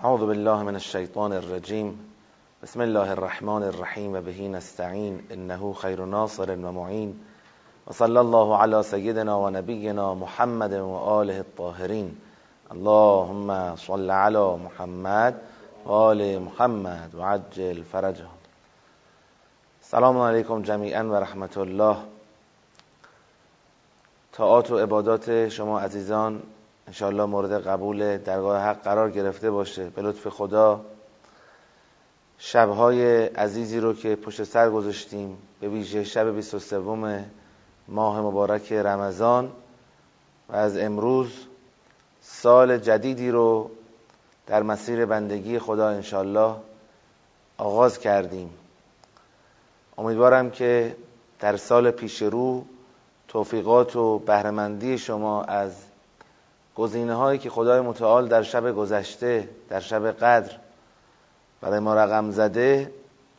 اعوذ بالله من الشیطان الرجیم. بسم الله الرحمن الرحیم و به نستعین انه خیر ناصر و معین و صلی الله علی سیدنا و نبینا محمد و آله الطاهرین. اللهم صل علی محمد و آل محمد و عجل فرجهم. سلام علیکم جمیعا و رحمت الله. طاعات و عبادات شما عزیزان انشاءالله مورد قبول درگاه حق قرار گرفته باشه به لطف خدا. شبهای عزیزی رو که پشت سر گذاشتیم، به ویژه شب 23 ماه مبارک رمضان و از امروز سال جدیدی رو در مسیر بندگی خدا انشاءالله آغاز کردیم. امیدوارم که در سال پیش رو توفیقات و بهره‌مندی شما از گزینه‌هایی که خدای متعال در شب گذشته، در شب قدر برای ما رقم زده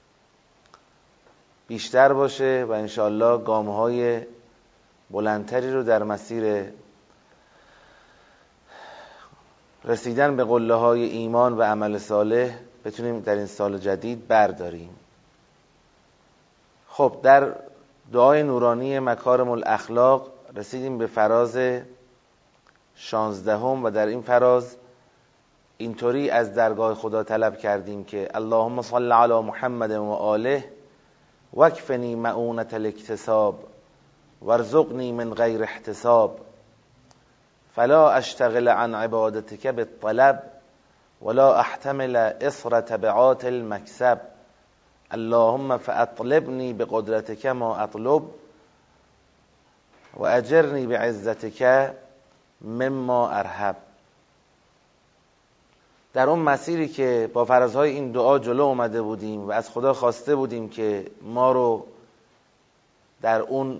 بیشتر باشه و انشاءالله گام‌های بلندتری رو در مسیر رسیدن به قله‌های ایمان و عمل صالح بتونیم در این سال جدید برداریم. خب، در دعای نورانی مکارم الاخلاق رسیدیم به فراز 16 و در این فراز اینطوری از درگاه خدا طلب کردیم که اللهم صل علی محمد و آله واکفنی مؤونة الاکتساب وارزقنی من غیر احتساب فلا اشتغل عن عبادتك بالطلب ولا احتمل اصر تبعات المكسب اللهم فاطلبنی بقدرتك ما اطلب و اجرنی بعزتك مما ارهب. در اون مسیری که با فرضهای این دعا جلو اومده بودیم و از خدا خواسته بودیم که ما رو در اون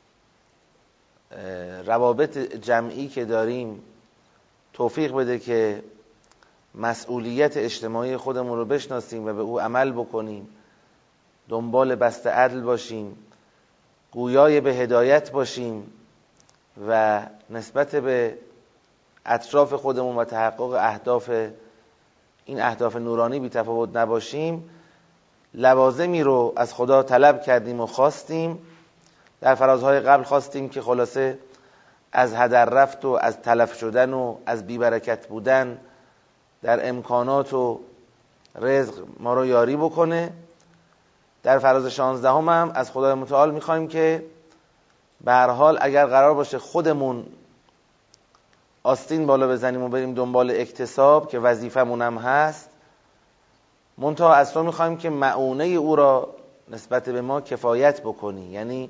روابط جمعی که داریم توفیق بده که مسئولیت اجتماعی خودمون رو بشناسیم و به او عمل بکنیم، دنبال بسط عدل باشیم، گویای به هدایت باشیم و نسبت به اطراف خودمون و تحقق این اهداف نورانی بی تفاوت نباشیم. لوازمی رو از خدا طلب کردیم و خواستیم. در فرازهای قبل خواستیم که خلاصه از هدر رفت و از تلف شدن و از بیبرکت بودن در امکانات و رزق ما رو یاری بکنه. در فراز 16 هم از خدای متعال میخوایم که به هر حال اگر قرار باشه خودمون آستین بالا بزنیم و بریم دنبال اکتساب که وظیفمون هم هست، منتها از تو میخوایم که مؤونه او را نسبت به ما کفایت بکنی، یعنی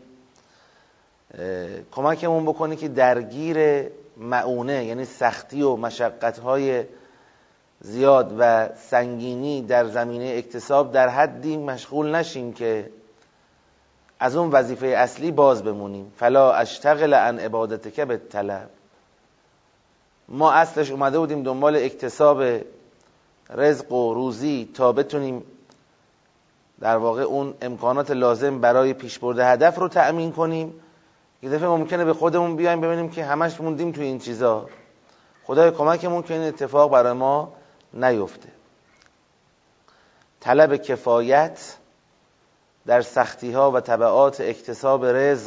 کمکمون بکنی که درگیر مؤونه یعنی سختی و مشقت‌های زیاد و سنگینی در زمینه اکتساب در حدی مشغول نشیم که از اون وظیفه اصلی باز بمونیم. فلا اشتغل عن عبادتک بالطلب. ما اصلش اومده بودیم دنبال اکتساب رزق و روزی تا بتونیم در واقع اون امکانات لازم برای پیشبرد هدف رو تأمین کنیم. یه دفعه ممکنه به خودمون بیایم ببینیم که همش موندیم توی این چیزا. خدای کمکمون که این اتفاق برای ما نیفته. طلب کفایت در سختی ها و تبعات اکتساب رزق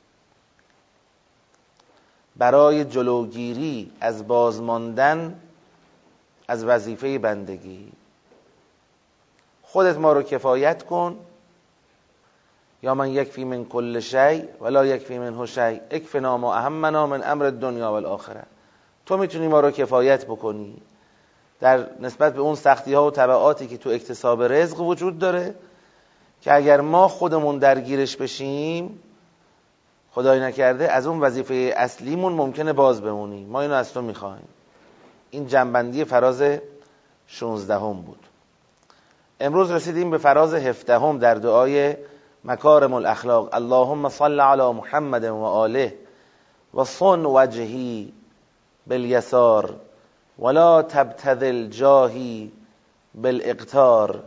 برای جلوگیری از بازماندن از وظیفه بندگی. خودت ما رو کفایت کن. یا من یکفی من کل شیء ولا یکفی منه شیء اکفنا ما اهمنا من امر الدنیا والآخره. تو میتونی ما رو کفایت بکنی در نسبت به اون سختی ها و تبعاتی که تو اکتساب رزق وجود داره که اگر ما خودمون درگیرش بشیم خدای نکرده از اون وظیفه اصلیمون ممکنه باز بمونیم. ما اینو از تو میخوایم. این جنبندی فراز 16 بود. امروز رسیدیم به فراز 17 در دعای مکارم الاخلاق. اللهم صل علی محمد و آله و صن وجهی بالیسار ولا تبتذل جاهی بالاقتار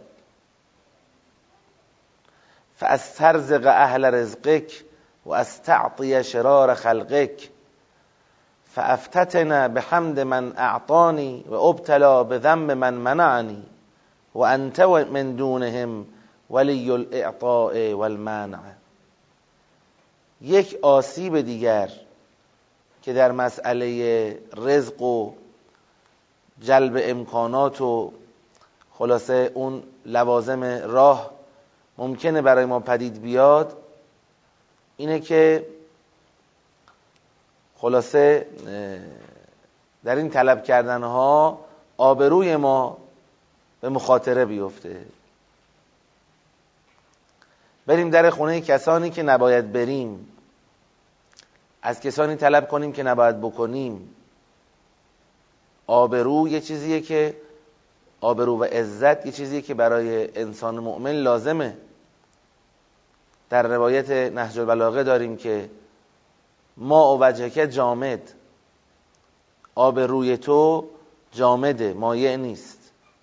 فاسترزق اهل رزقک و استعطی شرار خلقک فافتتن بحمد من اعطانی و ابتلا بذنب من منعنی و انت من دونهم ولی الاعطاء والمنع. یک آسیب دیگر که در مسئله رزق و جلب امکانات و خلاصه اون لوازم راه ممکنه برای ما پدید بیاد اینه که خلاصه در این طلب کردنها آبروی ما به مخاطره بیفته. بریم در خونه کسانی که نباید بریم، از کسانی طلب کنیم که نباید بکنیم. آبرو یه چیزیه که آبرو و عزت یه چیزیه که برای انسان مؤمن لازمه. در روایت نهج البلاغه داریم که ما وجهک جامد، آبروی تو جامده، مایع نیست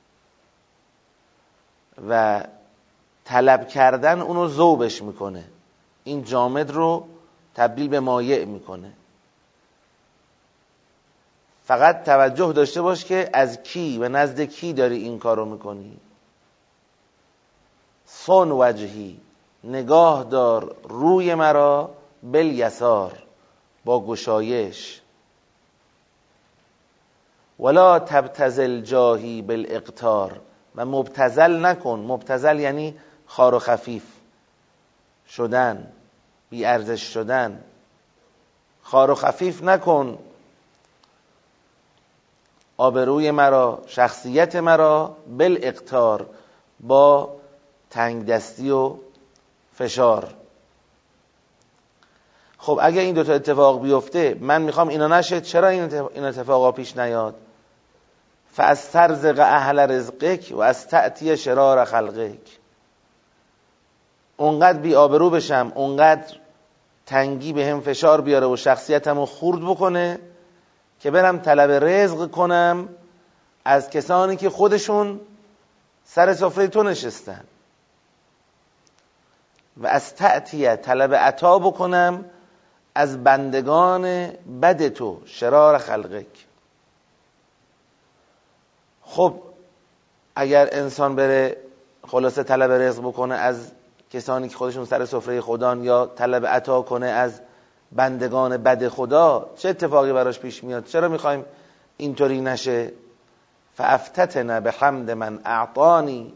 و طلب کردن اونو ذوبش میکنه، این جامد رو تبدیل به مایع میکنه. فقط توجه داشته باش که از کی و نزد کی داری این کارو میکنی. صن وجهی، نگاه دار روی مرا، بالیسار، با گشایش. ولا تبتذل جاهی بالاقتار، و مبتذل نکن. مبتذل یعنی خار و خفیف شدن، بی ارزش شدن. خار و خفیف نکن آبروی مرا، شخصیت مرا، بالاقتار، با تنگ دستی و فشار. خب اگه این دوتا اتفاق بیفته، من میخوام اینا نشه، چرا این اتفاقا پیش نیاد؟ فاسترزق اهل رزقک و استأتی شرار خلقک. اونقدر بی آبرو بشم، اونقدر تنگی به هم فشار بیاره و شخصیتمو خورد بکنه که برم طلب رزق کنم از کسانی که خودشون سر سفره تو نشستن. و استأتی، طلب عطا بکنم از بندگان بد تو، شرار خلقک. خب اگر انسان بره خلاصه طلب رزق بکنه از کسانی که خودشون سر سفره خدان، یا طلب عطا کنه از بندگان بد خدا، چه اتفاقی براش پیش میاد؟ چرا میخوایم اینطوری نشه؟ فافتتن بحمد من اعطانی،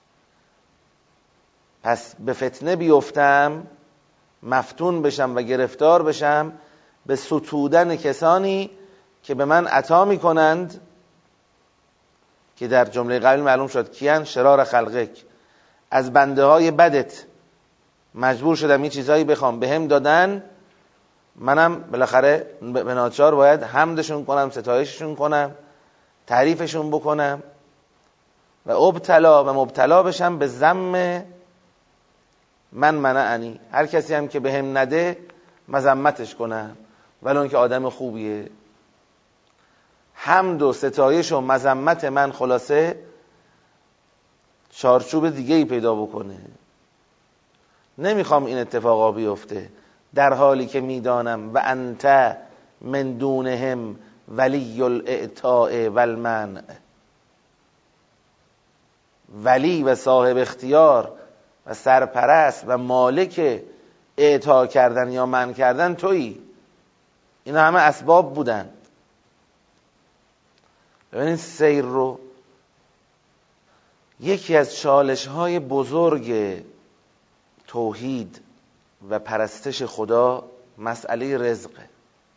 پس به فتنه بیفتم، مفتون بشم و گرفتار بشم به ستودن کسانی که به من عطا میکنند، که در جمله قبل معلوم شد کیان؟ شرار خلقک. از بنده های بدت مجبور شدم این چیزهایی بخوام، به هم دادن، منم بالاخره به ناچار باید حمدشون کنم، ستایششون کنم، تعریفشون بکنم. و ابتلا، و مبتلا بشم به ذم من منعنی، هر کسی هم که به هم نده مذمتش کنم ولو اینکه آدم خوبیه. حمد و ستایش و مذمت من خلاصه چارچوب دیگه ای پیدا بکنه. نمیخوام این اتفاقا بیفته، در حالی که میدانم و انت من دونهم ولی الاعطاء والمنع. ولی و صاحب اختیار و سرپرست و مالک اعطا کردن یا منع کردن تویی. اینا همه اسباب بودن. ببینید سیر رو. یکی از چالش های بزرگ توحید و پرستش خدا مسئله رزقه.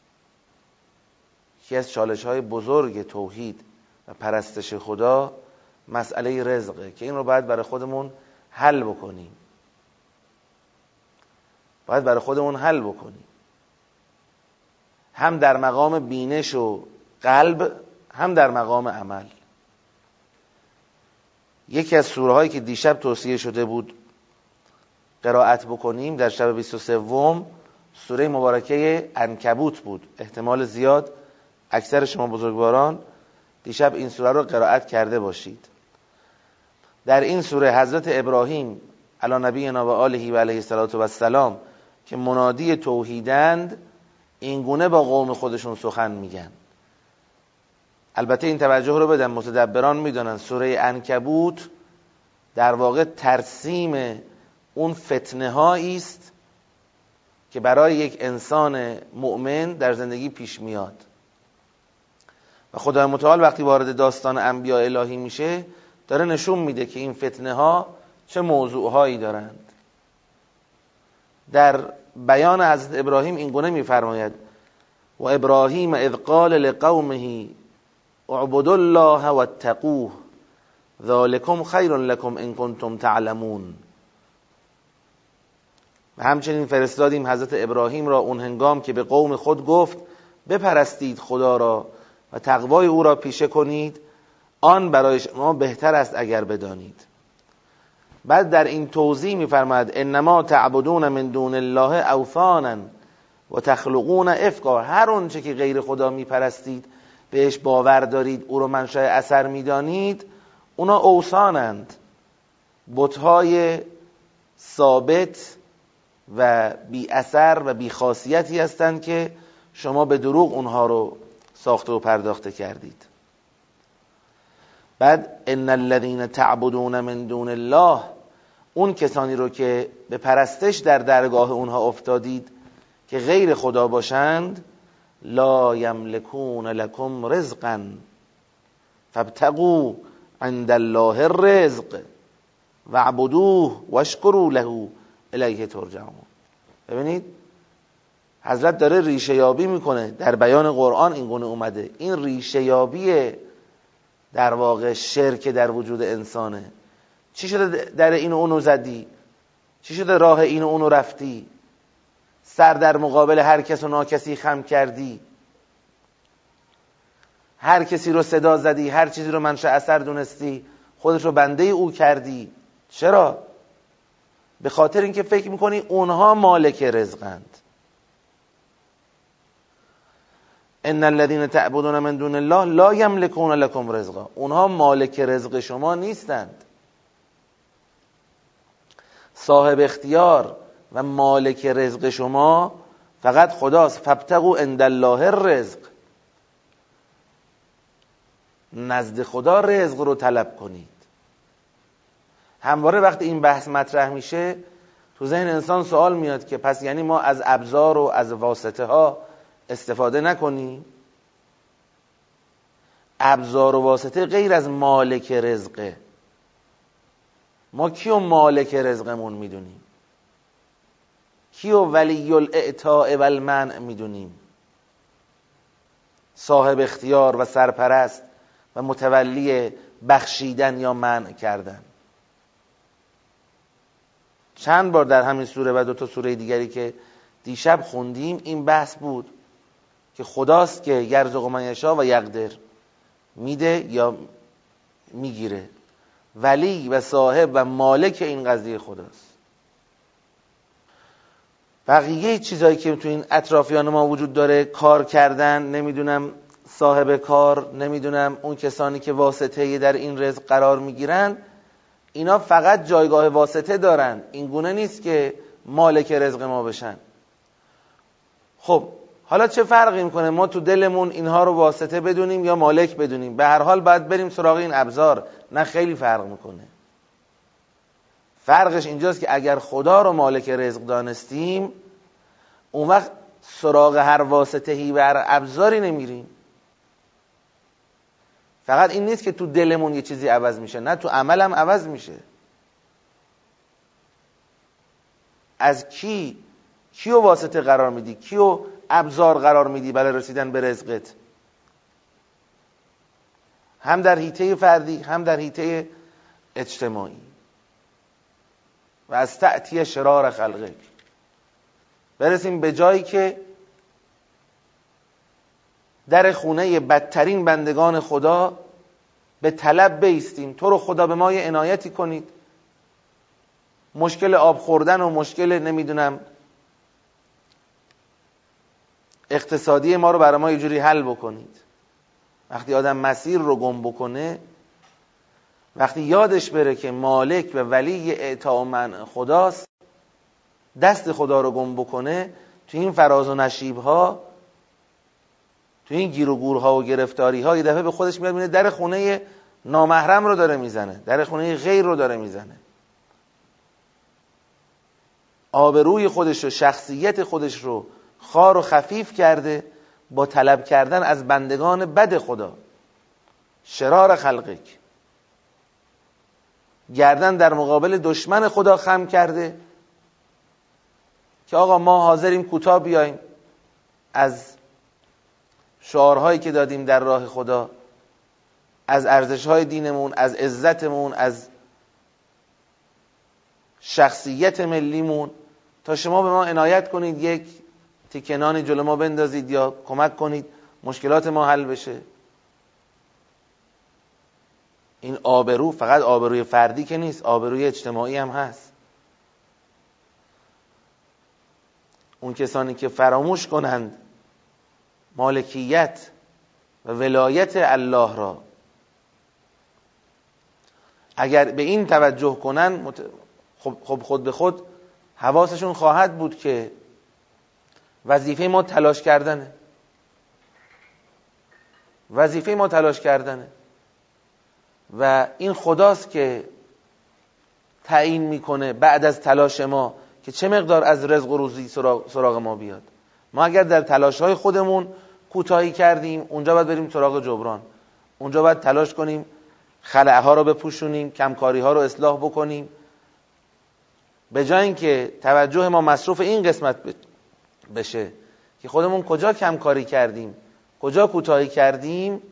یکی از چالش های بزرگ توحید و پرستش خدا مسئله رزقه که این رو باید برای خودمون حل بکنیم. هم در مقام بینش و قلب، هم در مقام عمل. یکی از سوره هایی که دیشب توصیه شده بود قرائت بکنیم در شب 23 سوره مبارکه عنکبوت بود. احتمال زیاد اکثر شما بزرگواران دیشب این سوره رو قرائت کرده باشید. در این سوره حضرت ابراهیم علی نبینا و آله و علیه الصلاة و السلام که منادی توحیدند، این گونه با قوم خودشون سخن میگن. البته این توجه رو بدن، متدبران میدونن سوره عنکبوت در واقع ترسیم اون فتنه هایی است که برای یک انسان مؤمن در زندگی پیش میاد و خدای متعال وقتی وارد داستان انبیاء الهی میشه داره نشون میده که این فتنه ها چه موضوع هایی دارند. در بیان حضرت ابراهیم این گونه میفرماید و ابراهیم اذ قال لقومه اعبدوا الله واتقوه ذالکم خیر لکم ان کنتم تعلمون. و همچنین فرستادیم حضرت ابراهیم را اون هنگام که به قوم خود گفت بپرستید خدا را و تقوای او را پیشه کنید، آن برای شما بهتر است اگر بدانید. بعد در این توضیح می‌فرماید انما تعبدون من دون الله اوثانا و تخلقون افکا. هر اونچه که غیر خدا میپرستید، بهش باور دارید، او رو منشأ اثر میدانید، اونا اوثانند، بت‌های ثابت و بی اثر و بی خاصیتی هستند که شما به دروغ اونها رو ساخته و پرداخته کردید. بعد ان الذين تعبدون من دون الله، اون کسانی رو که به پرستش در درگاه اونها افتادید که غیر خدا باشند، لا یملکون لکم رزقا فابتغوا عند الله الرزق واعبدوه واشکروا له الیه ترجعون. ببینید حضرت داره ریشه یابی میکنه، در بیان قرآن این گونه اومده. این ریشه یابی در واقع شرک در وجود انسانه. چی شده در این و اونو زدی؟ چی شده راه این و اونو رفتی؟ سر در مقابل هر کس و ناکسی خم کردی، هر کسی رو صدا زدی، هر چیزی رو منشأ اثر دونستی، خودت رو بنده او کردی. چرا؟ به خاطر اینکه فکر میکنی اونها مالک رزقند. ان الذين تعبدون من دون الله لا یملکون لکم رزقا، اونها مالک رزق شما نیستند. صاحب اختیار و مالک رزق شما فقط خداست. فابتغوا عند الله الرزق، نزد خدا رزق رو طلب کنید. همواره وقتی این بحث مطرح میشه تو ذهن انسان سوال میاد که پس یعنی ما از ابزار و از واسطه ها استفاده نکنیم؟ ابزار و واسطه غیر از مالک رزقه. ما کیو مالک رزقمون میدونیم؟ کیو ولی الاعطاء و المنع میدونیم؟ صاحب اختیار و سرپرست و متولی بخشیدن یا منع کردن. چند بار در همین سوره و 2 سوره دیگری که دیشب خوندیم این بحث بود که خداست که یرزق من یشاء و یقدر، میده یا میگیره. ولی و صاحب و مالک این قضیه خداست. بقیه چیزایی که تو این اطرافیان ما وجود داره، کار کردن، نمیدونم صاحب کار، نمیدونم اون کسانی که واسطه در این رزق قرار میگیرن، اینا فقط جایگاه واسطه دارن. این گونه نیست که مالک رزق ما بشن. خب حالا چه فرقی میکنه ما تو دلمون اینها رو واسطه بدونیم یا مالک بدونیم؟ به هر حال باید بریم سراغ این ابزار. نه خیلی فرق میکنه. فرقش اینجاست که اگر خدا رو مالک رزق دانستیم، اون وقت سراغ هر واسطه‌ای و هر ابزاری نمیریم. فقط این نیست که تو دلمون یه چیزی عوض میشه، نه تو عملم عوض میشه. از کیو واسطه قرار میدی؟ کیو ابزار قرار میدی برای رسیدن به رزقت؟ هم در حیطه فردی هم در حیطه اجتماعی. و از تأتی شرار خلقه، برسیم به جایی که در خونه بدترین بندگان خدا به طلب بایستیم تو رو خدا به ما یه عنایتی کنید، مشکل آب خوردن و مشکل نمیدونم اقتصادی ما رو برای ما یه جوری حل بکنید. وقتی آدم مسیر رو گم بکنه، وقتی یادش بره که مالک و ولی اعطا و منع خداست، دست خدا رو گم بکنه، تو این فراز و نشیب ها تو این گیر و گورها و گرفتاری ها یه دفعه به خودش میاد میبینه در خونه نامحرم رو داره میزنه، در خونه غیر رو داره میزنه. آبروی خودش و شخصیت خودش رو خار و خفیف کرده با طلب کردن از بندگان بد خدا، شرار خلقک. گردن در مقابل دشمن خدا خم کرده که آقا ما حاضریم کوتاه بیایم از شعارهایی که دادیم در راه خدا، از ارزش‌های دینمون، از عزتمون، از شخصیت ملیمون، تا شما به ما عنایت کنید یک تکنانی جلو ما بندازید یا کمک کنید مشکلات ما حل بشه. این آبرو فقط آبروی فردی که نیست، آبروی اجتماعی هم هست. اون کسانی که فراموش کنند مالکیت و ولایت الله را، اگر به این توجه کنن خب خود به خود حواسشون خواهد بود که وظیفه ما تلاش کردنه، وظیفه ما تلاش کردنه و این خداست که تعیین میکنه بعد از تلاش ما که چه مقدار از رزق و روزی سراغ ما بیاد. ما اگر در تلاش‌های خودمون کوتاهی کردیم، اونجا باید بریم سراغ جبران، اونجا باید تلاش کنیم خلأها رو بپوشونیم، کمکاری‌ها رو اصلاح بکنیم. به جای اینکه توجه ما مصروف این قسمت بشه که خودمون کجا کمکاری کردیم، کجا کوتاهی کردیم،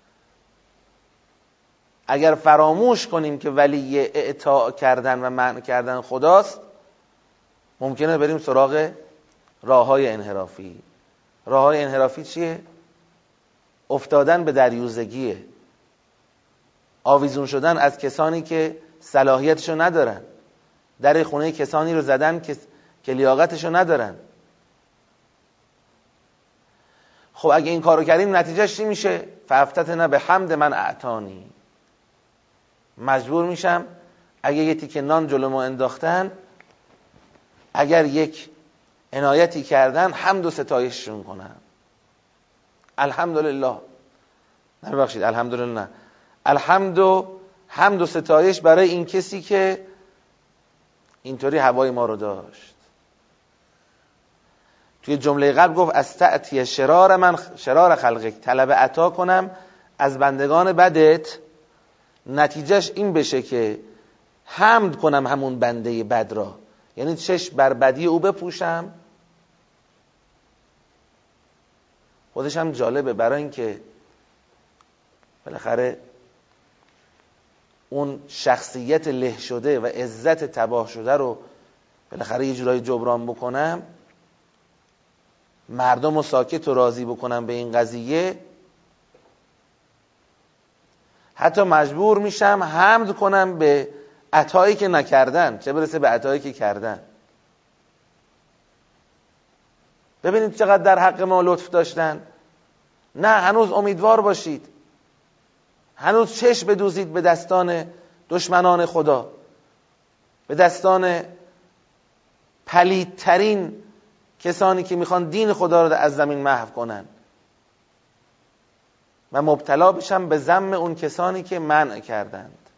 اگر فراموش کنیم که ولی اطاع کردن و منع کردن خداست، ممکنه بریم سراغ راه‌های انحرافی. راه‌های انحرافی چیه؟ افتادن به دریوزگیه، آویزون شدن از کسانی که صلاحیتشو ندارن، در خونه کسانی رو زدن که لیاقتشو ندارن. خب اگه این کارو کردیم نتیجهش چی میشه؟ فافتتنا به حمد من اعطانی. مجبور میشم اگه یه تیکه نان جلو ما انداختن، اگر یک عنایتی کردن، حمد و ستایششون کنم. الحمدلله، نه ببخشید الحمدلله، حمد و ستایش برای این کسی که اینطوری هوای ما رو داشت. توی جمله قبل گفت استعطی شرار خلقک، طلب عطا کنم از بندگان بدت، نتیجهش این بشه که حمد کنم همون بنده بد را، یعنی چشم بر بدی او بپوشم. خودش هم جالبه، برای اینکه بالاخره اون شخصیت له شده و عزت تباه شده رو بالاخره یه جورایی جبران بکنم، مردم رو ساکت و راضی بکنم به این قضیه، حتی مجبور میشم حمد کنم به عطایی که نکردن، چه برسه به عطایی که کردن. ببینید چقدر در حق ما لطف داشتن. نه، هنوز امیدوار باشید، هنوز چشم بدوزید به دستان دشمنان خدا، به دستان پلیدترین کسانی که میخوان دین خدا رو از زمین محو کنن و مبتلا بشن به ذم اون کسانی که منع کردند.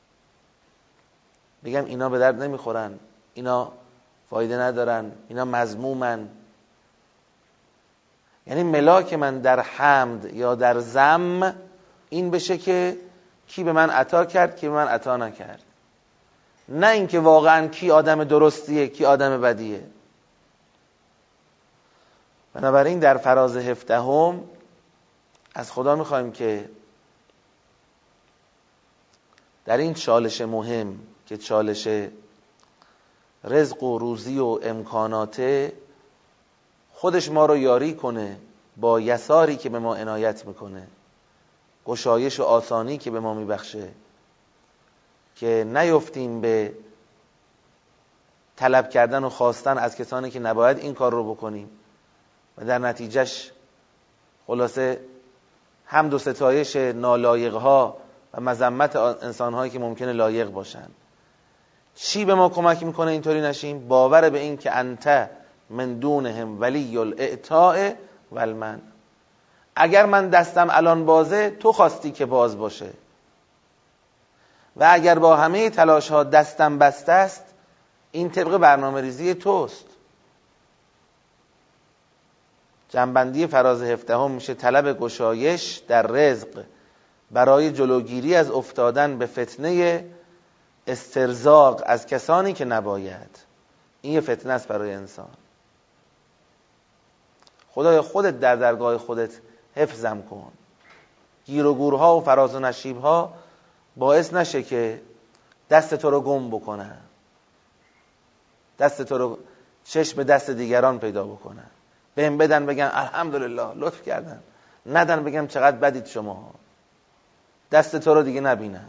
بگم اینا به درد نمیخورن، اینا فایده ندارن، اینا مذمومن. یعنی ملاک من در حمد یا در ذم این بشه که کی به من عطا کرد، کی به من عطا نکرد، نه اینکه واقعا کی آدم درستیه، کی آدم بدیه. بنابراین در فراز 17 از خدا میخوایم که در این چالش مهم که چالش رزق و روزی و امکاناته، خودش ما رو یاری کنه با یساری که به ما عنایت میکنه، گشایش و آسانی که به ما میبخشه، که نیفتیم به طلب کردن و خواستن از کسانی که نباید این کار رو بکنیم و در نتیجهش خلاصه حمد و ستایش نالایقها و مذمت انسانهایی که ممکنه لایق باشن. چی به ما کمک میکنه اینطوری نشیم؟ باور به این که انت من دونهم ولی الاعطاء والمن، اگر من دستم الان بازه تو خواستی که باز باشه و اگر با همه تلاش ها دستم بسته است این طبق برنامه ریزی توست. جنبندی فراز 17 میشه طلب گشایش در رزق برای جلوگیری از افتادن به فتنه استرزاق از کسانی که نباید. این یه فتنه است برای انسان. خدایا خودت در درگاه خودت حفظم کن، گیر و گورها و فراز و نشیبها باعث نشه که دست تو رو گم بکنن، دست تو رو چشم دست دیگران پیدا بکنن، بهم بدن بگن الحمدلله لطف کردن، ندن بگم چقدر بدید شما، دست تو رو دیگه نبینن.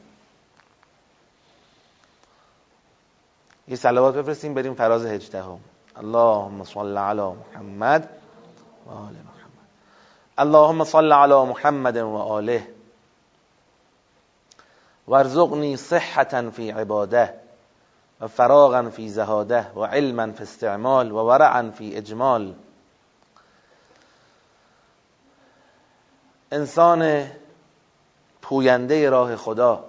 یه صلوات بفرستیم بریم فراز 18. اللهم صل علی محمد و آل محمد. اللهم صل علی محمد و آله وارزقنی صحة فی عباده و فراغا فی زهاده و علما فی استعمال و ورعا فی اجمال. انسان پوینده راه خدا،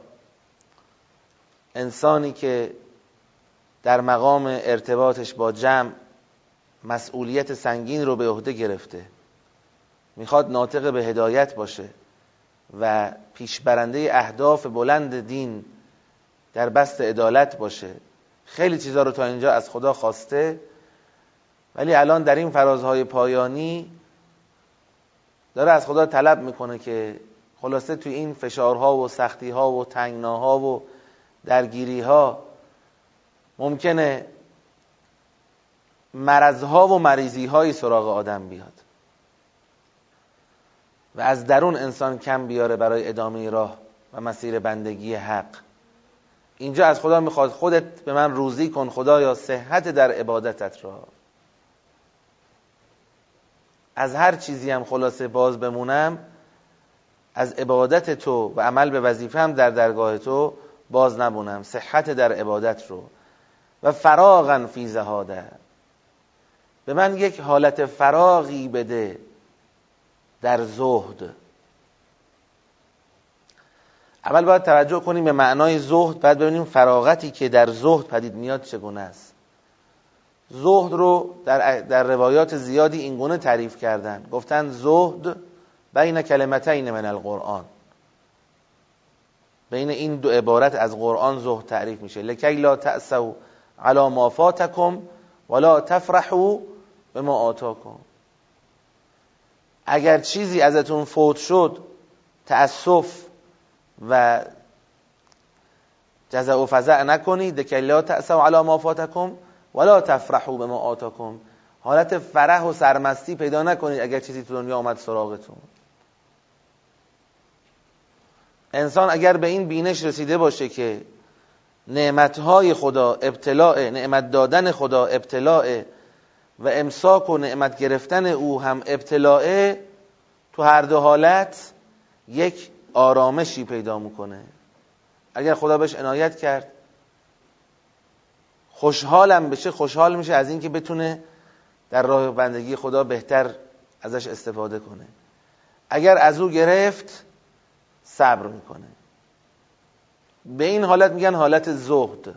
انسانی که در مقام ارتباطش با جمع مسئولیت سنگین رو به عهده گرفته، میخواد ناطق به هدایت باشه و پیشبرنده اهداف بلند دین در بسط عدالت باشه. خیلی چیزا رو تا اینجا از خدا خواسته، ولی الان در این فرازهای پایانی داره از خدا طلب میکنه که خلاصه توی این فشارها و سختیها و تنگناها و درگیریها ممکنه مرضها و مریضیهای سراغ آدم بیاد و از درون انسان کم بیاره برای ادامه راه و مسیر بندگی حق. اینجا از خدا میخواد خودت به من روزی کن خدایا صحت در عبادتت را. از هر چیزی هم خلاصه باز بمونم، از عبادت تو و عمل به وظیفه هم در درگاه تو باز نمونم. صحت در عبادت رو و فراغا فی زهاده، به من یک حالت فراغی بده در زهد. اول باید توجه کنیم به معنای زهد، بعد ببینیم فراغتی که در زهد پدید میاد چگونه است. زهد رو در روایات زیادی اینگونه تعریف کردن، گفتن زهد بین کلمتین من القرآن، بین این دو عبارت از قرآن زهد تعریف میشه. لکی لا تأسوا علی ما فاتکم ولا تفرحوا بما آتاکم. اگر چیزی ازتون فوت شد تأسف و جزع و فزع نکنید. لکی لا تأسوا علی ما فاتکم ولا تفرحوا بما آتاکم، حالت فرح و سرمستی پیدا نکنید اگر چیزی تو دنیا آمد سراغتون. انسان اگر به این بینش رسیده باشه که نعمتهای خدا ابتلاء، نعمت دادن خدا ابتلاء و امساک و نعمت گرفتن او هم ابتلاء، تو هر دو حالت یک آرامشی پیدا میکنه. اگر خدا بهش عنایت کرد خوشحالم بشه، خوشحال میشه از اینکه بتونه در راه بندگی خدا بهتر ازش استفاده کنه. اگر از او گرفت صبر میکنه. به این حالت میگن حالت زهد.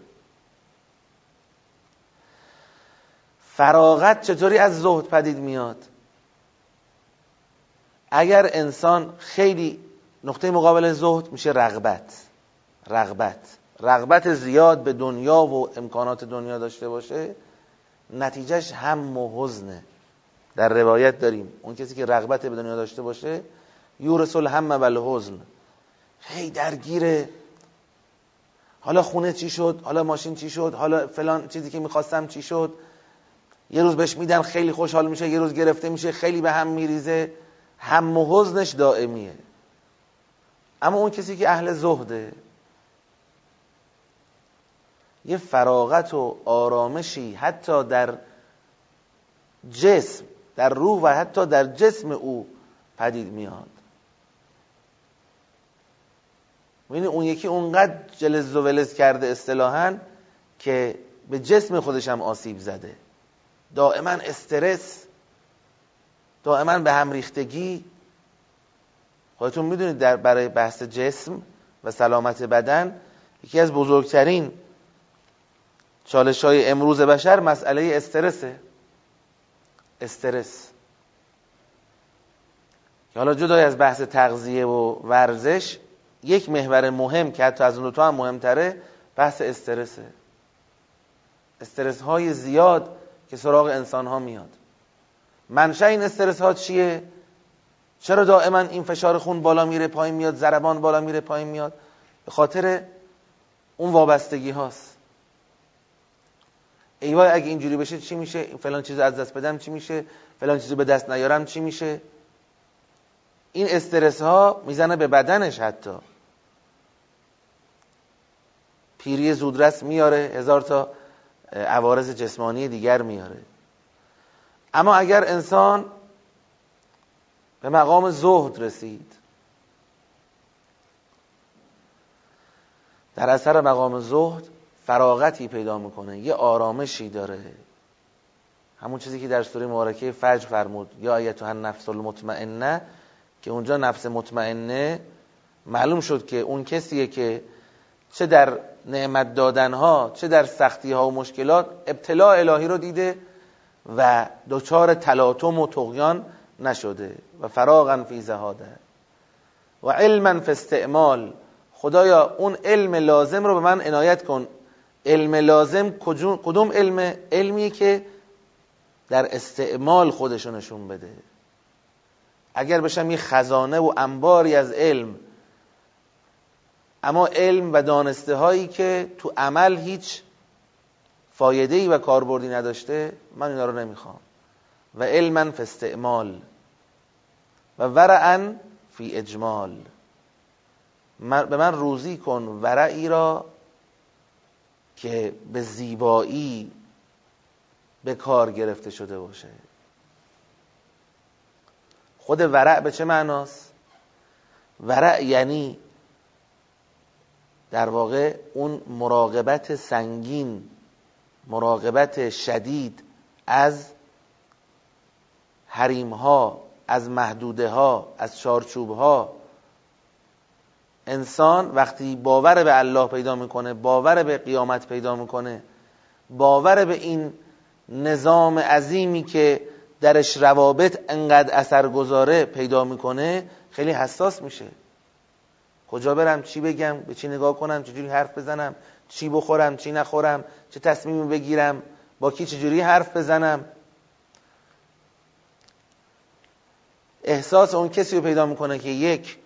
فراغت چطوری از زهد پدید میاد؟ اگر انسان خیلی، نقطه مقابل زهد میشه رغبت زیاد به دنیا و امکانات دنیا داشته باشه، نتیجهش هم و حزنه. در روایت داریم اون کسی که رغبت به دنیا داشته باشه یورث الهم و الحزن، هی درگیره. حالا خونه چی شد، حالا ماشین چی شد، حالا فلان چیزی که میخواستم چی شد. یه روز بهش میدن خیلی خوشحال میشه، یه روز گرفته میشه خیلی به هم میریزه، هم و حزنش دائمیه. اما اون کسی که اهل زهده یه فراغت و آرامشی حتی در جسم، در روح و حتی در جسم او پدید میاد. ببینید اون یکی اونقدر جلز و ولز کرده اصطلاحاً که به جسم خودش هم آسیب زده، دائما استرس، دائما به هم ریختگی، خودتون میدونید برای بحث جسم و سلامت بدن یکی از بزرگترین چالش‌های امروز بشر مسئله استرسه. استرس که حالا جدای از بحث تغذیه و ورزش، یک محور مهم که حتی از اون دوتا هم مهمتره بحث استرسه. استرس های زیاد که سراغ انسان ها میاد. منشأ این استرس ها چیه؟ چرا دائما این فشار خون بالا میره پایین میاد، ضربان بالا میره پایین میاد؟ به خاطر اون وابستگی هاست. ای وای اگه اینجوری بشه چی میشه؟ فلان چیزو از دست بدم چی میشه؟ فلان چیزو به دست نیارم چی میشه؟ این استرس ها میزنه به بدنش، حتی پیری زودرس میاره، هزار تا عوارض جسمانی دیگر میاره. اما اگر انسان به مقام زهد رسید، در اثر مقام زهد فراغتی پیدا میکنه، یه آرامشی داره، همون چیزی که در سوره مبارکه فجر فرمود یا ایتها النفس المطمئنه، که اونجا نفس مطمئنه معلوم شد که اون کسیه که چه در نعمت دادنها چه در سختیها و مشکلات ابتلاء الهی رو دیده و دچار تلاطم و طغیان نشده. و فراغا فی زهاده و علما فی استعمال. خدایا اون علم لازم رو به من عنایت کن. علم لازم کدوم علم؟ علمی که در استعمال خودشو نشون بده. اگر بشم یه خزانه و انباری از علم، اما علم و دانسته هایی که تو عمل هیچ فایده‌ای و کاربردی نداشته، من اینا رو نمیخوام. و علما فی استعمال و ورعا فی اجمال. به من روزی کن ورعی را که به زیبایی به کار گرفته شده باشه. خود ورع به چه معناست؟ ورع یعنی در واقع اون مراقبت سنگین، مراقبت شدید از حریمها، از محدوده ها، از چارچوب ها. انسان وقتی باور به الله پیدا میکنه، باور به قیامت پیدا میکنه، باور به این نظام عظیمی که درش روابط انقدر اثر گذاره پیدا میکنه، خیلی حساس میشه. کجا برم، چی بگم، به چی نگاه کنم، چجوری حرف بزنم، چی بخورم، چی نخورم، چه تصمیمی بگیرم، با کی چجوری حرف بزنم. احساس اون کسی رو پیدا میکنه که یک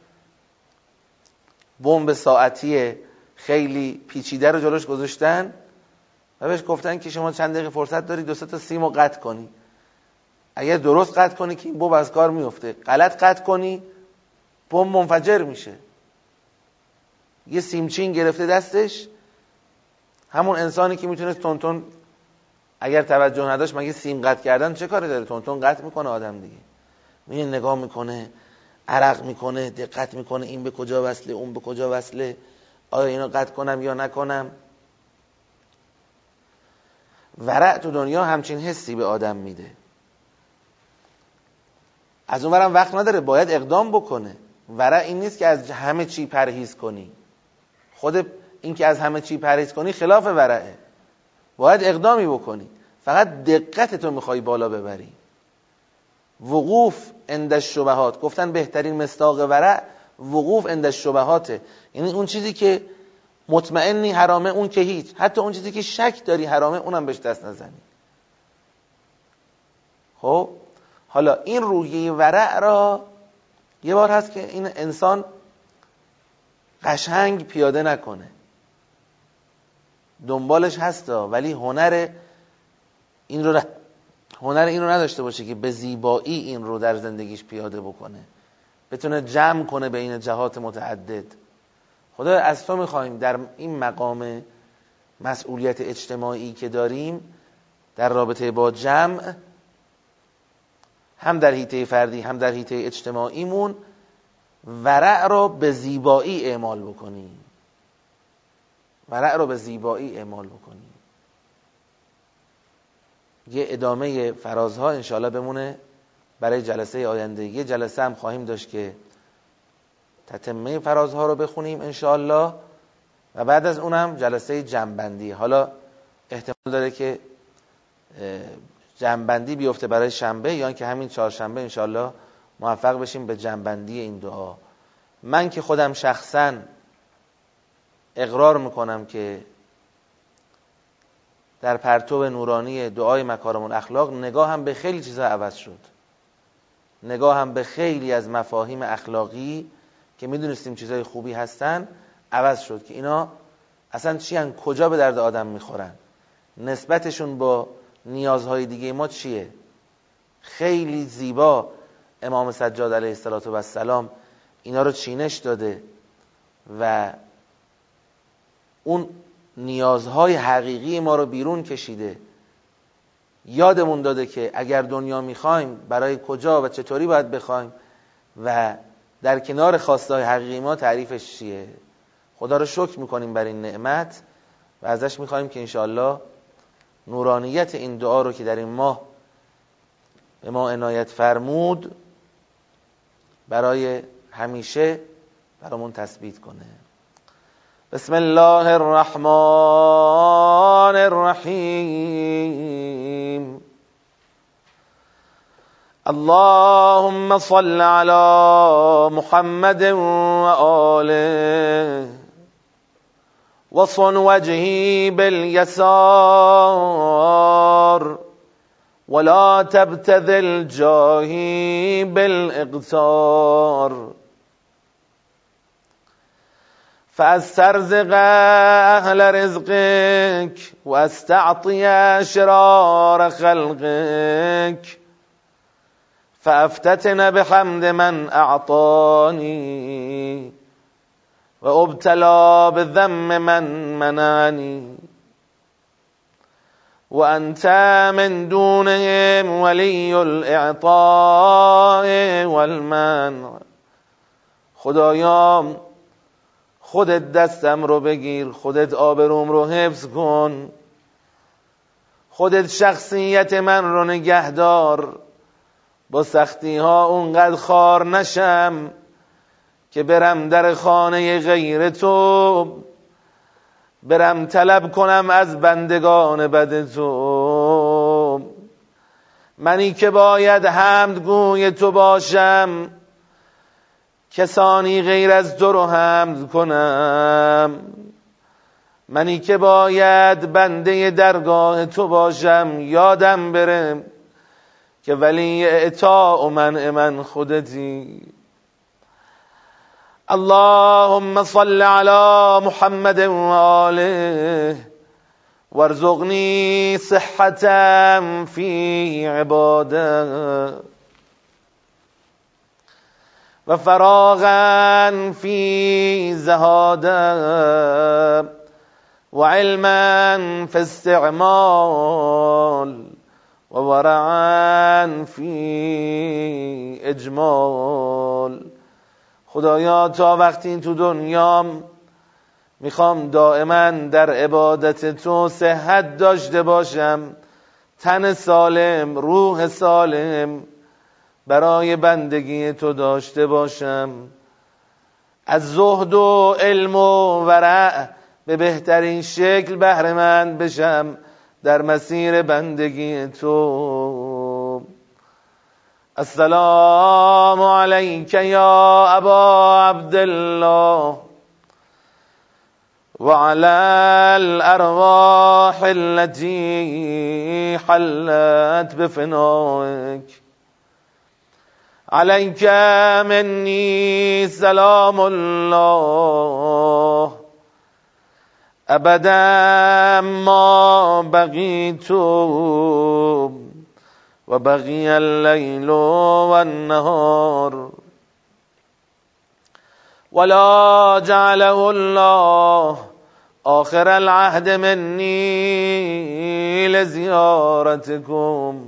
بمب ساعتی خیلی پیچیده رو جلوش گذاشتن و بهش گفتن که شما چند دقیقه فرصت داری 2 تا سیم رو قطع کنی. اگر درست قطع کنی که این بمب از کار میفته، غلط قطع کنی بمب منفجر میشه. یه سیمچین گرفته دستش، همون انسانی که میتونست تونتون اگر توجه نداشت مگه سیم قطع کردن چه کاری داره، تونتون قطع میکنه آدم دیگه. میره نگاه میکنه، عرق میکنه، دقت میکنه این به کجا وصله، اون به کجا وصله، آیا اینو قطع کنم یا نکنم. ورع تو دنیا همچین حسی به آدم میده. از اونورم وقت نداره، باید اقدام بکنه. ورع این نیست که از همه چی پرهیز کنی. خود این که از همه چی پرهیز کنی خلاف ورعه. باید اقدامی بکنی، فقط دقت تو میخوای بالا ببری. وقوف عند الشبهات، گفتن بهترین مصداق ورع وقوف عند الشبهاته. یعنی اون چیزی که مطمئنی حرامه اون که هیچ، حتی اون چیزی که شک داری حرامه اونم بهش دست نزنی. خب حالا این روحیه ورع را یه بار هست که این انسان قشنگ پیاده نکنه، دنبالش هستا، ولی هنر این رو نداشته باشه که به زیبایی این رو در زندگیش پیاده بکنه، بتونه جمع کنه بین جهات متعدد. خدا از تو میخوایم در این مقام مسئولیت اجتماعی که داریم در رابطه با جمع، هم در حیطه فردی هم در حیطه اجتماعیمون، ورع رو به زیبایی اعمال بکنیم. ورع رو به زیبایی اعمال بکنیم. یه ادامه فرازها انشاءالله بمونه برای جلسه آینده. یه جلسه هم خواهیم داشت که تتمه فرازها رو بخونیم انشاءالله و بعد از اونم جلسه جمع‌بندی. حالا احتمال داره که جمع‌بندی بیفته برای شنبه یا اینکه همین چهارشنبه انشاءالله موفق بشیم به جمع‌بندی این دعا. من که خودم شخصاً اقرار میکنم که در پرتو نورانی دعای مکارم الاخلاق نگاهم به خیلی چیزا عوض شد. نگاهم به خیلی از مفاهیم اخلاقی که میدونستیم چیزای خوبی هستن عوض شد که اینا اصلا چی هن؟ کجا به درد آدم میخورن؟ نسبتشون با نیازهای دیگه ما چیه؟ خیلی زیبا امام سجاد علیه السلام اینا رو چینش داده و اون نیازهای حقیقی ما رو بیرون کشیده. یادمون داده که اگر دنیا میخوایم برای کجا و چطوری باید بخوایم و در کنار خواستهای حقیقی ما تعریفش چیه. خدا رو شکر میکنیم بر این نعمت و ازش میخوایم که انشاءالله نورانیت این دعا رو که در این ماه به ما عنایت فرمود برای همیشه برامون تثبیت کنه. بسم الله الرحمن الرحیم. اللهم صل على محمد و آله وصن وجهی بالیسار ولا تبتذل جاهی بالاقتار فاسترزق اهل رزقك واستعطي شرار خلقك فافتتن بحمد من اعطاني وابتلى بذم من منعني وانت من دونهم ولي الاعطاء والمنع. خدایا خودت دستم رو بگیر، خودت آبروم رو حفظ کن، خودت شخصیت من رو نگهدار، با سختی ها اونقدر خوار نشم که برم در خانه غیر تو، برم طلب کنم از بندگان بد تو. منی که باید حمدگوی تو باشم، کسانی غیر از تو رو حمد کنم. منی که باید بنده درگاه تو باشم، یادم بره که ولی اعطا و منع من خودتی. اللهم صل على محمد و آله وارزقنی صحة فی عباده و فراغا فی زهاده و علما فی استعمال و ورعا فی اجمال. خدایا تا وقتی تو دنیام میخوام دائما در عبادت تو صحت داشته باشم، تن سالم، روح سالم برای بندگی تو داشته باشم، از زهد و علم و ورع به بهترین شکل بهره مند بشم در مسیر بندگی تو. السلام علیک یا ابا عبدالله وعلى الارواح التي حلت بفنائك. عليك مني سلام الله ابدا ما بقيت وبقي الليل والنهار ولا جعله الله آخر العهد مني لزيارتكم.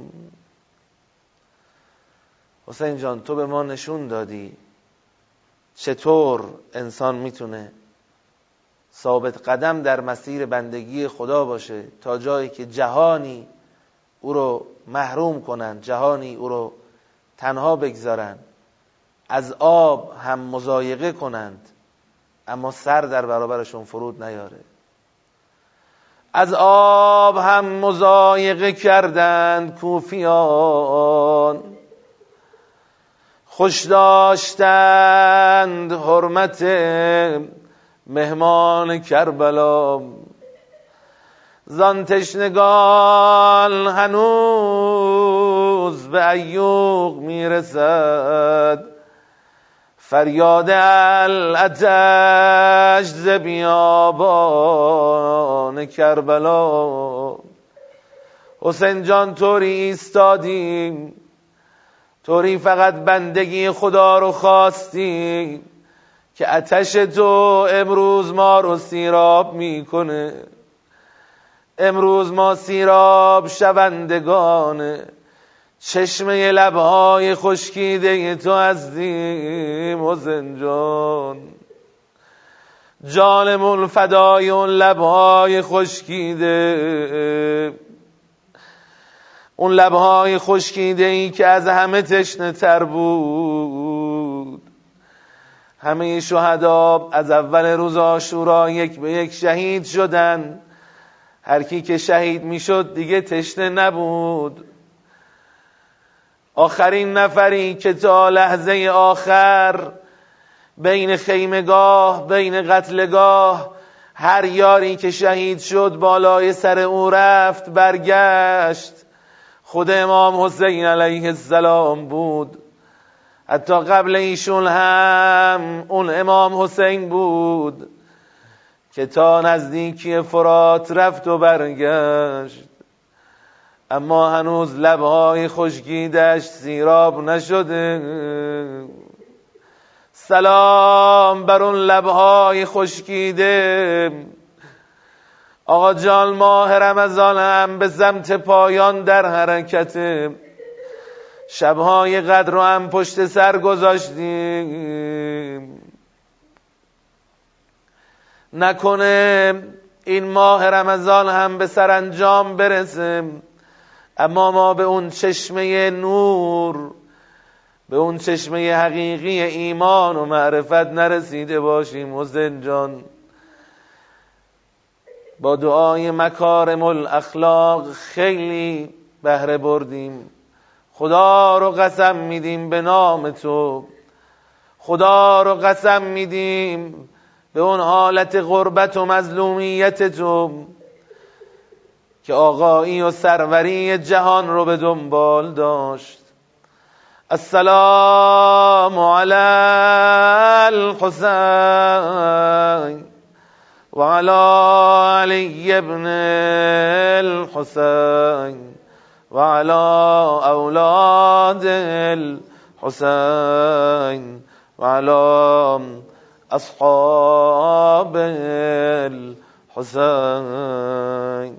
حسین جان، تو به ما نشون دادی چطور انسان میتونه ثابت قدم در مسیر بندگی خدا باشه تا جایی که جهانی او رو محروم کنن، جهانی او رو تنها بگذارن، از آب هم مضایقه کنند اما سر در برابرشون فرود نیاره. از آب هم مضایقه کردند کوفیان، خوش داشتند حرمت مهمان کربلا. زان تشنگان هنوز به عیوق میرسد فریاد العطش ز بیابان کربلا. حسین جان طوری ایستادیم، طوری فقط بندگی خدا رو خواستیم که آتش تو امروز ما رو سیراب میکنه. امروز ما سیراب شوندگان چشمه لبهای خشکیده تو هستیم. حسین جان جانمون فدای اون لبهای خشکیده، اون لبهای خشکیده ای که از همه تشنه تر بود. همه شهدا از اول روز عاشورا یک به یک شهید شدن. هر کی که شهید میشد دیگه تشنه نبود. آخرین نفری که تا لحظه آخر بین خیمگاه، بین قتلگاه، هر یاری که شهید شد بالای سر او رفت برگشت، خود امام حسین علیه السلام بود. حتی قبل ایشون هم اون امام حسین بود که تا نزدیکی فرات رفت و برگشت، اما هنوز لبهای خشکیدش سیراب نشده. سلام بر اون لبهای خشکیده. آقا جان ماه رمضان هم به سمت پایان در حرکت. شبهای قدر رو هم پشت سر گذاشتیم. نکنه این ماه رمضان هم به سرانجام برسه اما ما به اون چشمه نور، به اون چشمه حقیقی ایمان و معرفت نرسیده باشیم. حسین جان با دعای مکارم الاخلاق خیلی بهره بردیم. خدا رو قسم میدیم به نام تو، خدا رو قسم میدیم به اون حالت غربت و مظلومیت تو که آقایی و سروری جهان رو به دنبال داشت. السلام علی الحسین و علی علی ابن الحسین و علی اولاد الحسین و علی اصحاب الحسین.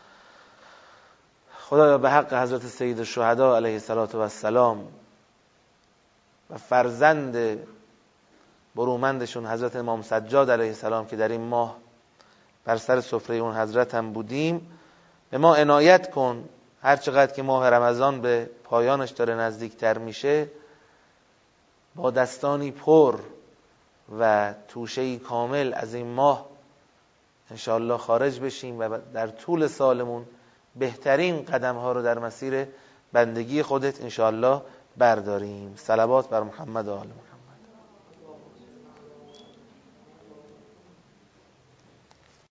خدایا به حق حضرت سید الشهدا علیه السلام و فرزند برومندشون حضرت امام سجاد علیه السلام که در این ماه بر سر سفره اون حضرت هم بودیم، به ما عنایت کن. هر چقدر که ماه رمضان به پایانش داره نزدیکتر میشه، با دستانی پر و توشه‌ای کامل از این ماه انشاءالله خارج بشیم و در طول سالمون بهترین قدم ها رو در مسیر بندگی خودت انشاءالله برداریم. صلوات بر محمد و آل محمد.